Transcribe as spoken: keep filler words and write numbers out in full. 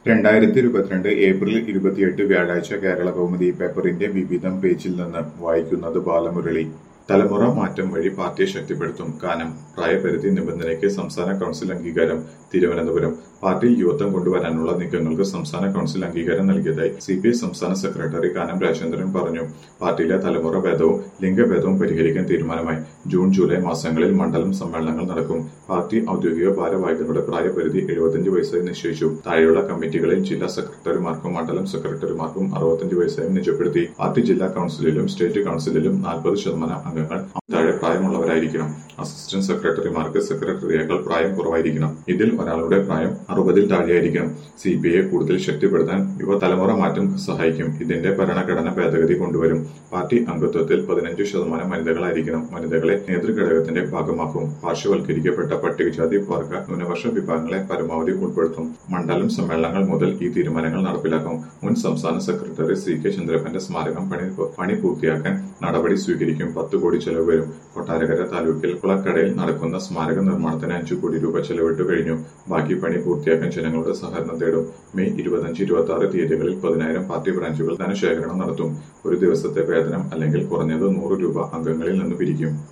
രണ്ടായിരത്തി ഇരുപത്തിരണ്ട് ഏപ്രിൽ ഇരുപത്തിയെട്ട് വ്യാഴാഴ്ച കേരള കൗമുദി പേപ്പറിന്റെ വിവിധം പേജിൽ നിന്ന് വായിക്കുന്നത് ബാലമുരളി. തലമുറ മാറ്റം വഴി പാർട്ടിയെ ശക്തിപ്പെടുത്തും. കാനം പ്രായപരിധി നിബന്ധനയ്ക്ക് സംസ്ഥാന കൗൺസിൽ അംഗീകാരം. തിരുവനന്തപുരം പാർട്ടിയിൽ യുവത്വം കൊണ്ടുവരാനുള്ള നീക്കങ്ങൾക്ക് സംസ്ഥാന കൗൺസിൽ അംഗീകാരം നൽകിയതായി സി പി ഐ സംസ്ഥാന സെക്രട്ടറി കാനം രാജേന്ദ്രൻ പറഞ്ഞു. പാർട്ടിയിലെ തലമുറ ഭേദവും ലിംഗഭേദവും പരിഹരിക്കാൻ തീരുമാനമായി. ജൂൺ ജൂലൈ മാസങ്ങളിൽ മണ്ഡലം സമ്മേളനങ്ങൾ നടക്കും. പാർട്ടി ഔദ്യോഗിക ഭാരവാഹികളുടെ പ്രായപരിധി എഴുപത്തിയഞ്ച് വയസ്സായി നിശ്ചയിച്ചു. താഴെയുള്ള കമ്മിറ്റികളിൽ ജില്ലാ സെക്രട്ടറിമാർക്കും മണ്ഡലം സെക്രട്ടറിമാർക്കും അറുപത്തിയഞ്ച് വയസ്സായും നിജപ്പെടുത്തി. പാർട്ടി ജില്ലാ കൗൺസിലിലും സ്റ്റേറ്റ് കൗൺസിലിലും നാൽപ്പത് ശതമാനം അംഗങ്ങൾ താഴെ പ്രായമുള്ളവരായിരിക്കണം. അസിസ്റ്റന്റ് സെക്രട്ടറിമാർക്ക് സെക്രട്ടറിയേക്കാൾ പ്രായം കുറവായിരിക്കണം. ഇതിൽ ഒരാളുടെ പ്രായം അറുപതിൽ താഴെയായിരിക്കണം. സി പി ഐയെ കൂടുതൽ ശക്തിപ്പെടുത്താൻ യുവതലമുറ മാറ്റം സഹായിക്കും. ഇതിന്റെ ഭരണഘടന ഭേദഗതി കൊണ്ടുവരും. പാർട്ടി അംഗത്വത്തിൽ പതിനഞ്ച് ശതമാനം വനിതകളായിരിക്കണം. വനിതകളെ നേതൃഘടകത്തിന്റെ ഭാഗമാക്കും. പാർശ്വവൽക്കരിക്കപ്പെട്ട പട്ടികജാതി വർഗ ന്യൂനപക്ഷ വിഭാഗങ്ങളെ പരമാവധി ഉൾപ്പെടുത്തും. മണ്ഡലം സമ്മേളനങ്ങൾ മുതൽ ഈ തീരുമാനങ്ങൾ നടപ്പിലാക്കും. മുൻ സംസ്ഥാന സെക്രട്ടറി സി കെ ചന്ദ്രപ്പന്റെ സ്മാരകം പണി പണി പൂർത്തിയാക്കാൻ നടപടി സ്വീകരിക്കും. പത്ത് കോടി ചെലവ് വരും. കൊട്ടാരക്കര താലൂക്കിൽ കുളക്കടയിൽ നടക്കുന്ന സ്മാരക നിർമ്മാണത്തിന് അഞ്ചു കോടി രൂപ ചെലവിട്ടു കഴിഞ്ഞു. ബാക്കി പണി പൂർത്തിയാക്കാൻ ജനങ്ങളുടെ സഹകരണം തേടും. മെയ് ഇരുപത്തിയഞ്ച് ഇരുപത്തി ആറ് തീയതികളിൽ പതിനായിരം പാർട്ടി ബ്രാഞ്ചുകൾ ധനശേഖരണം നടത്തും. ഒരു ദിവസത്തെ വേതനം അല്ലെങ്കിൽ കുറഞ്ഞത് നൂറ് രൂപ അംഗങ്ങളിൽ നിന്ന് പിരിക്കും.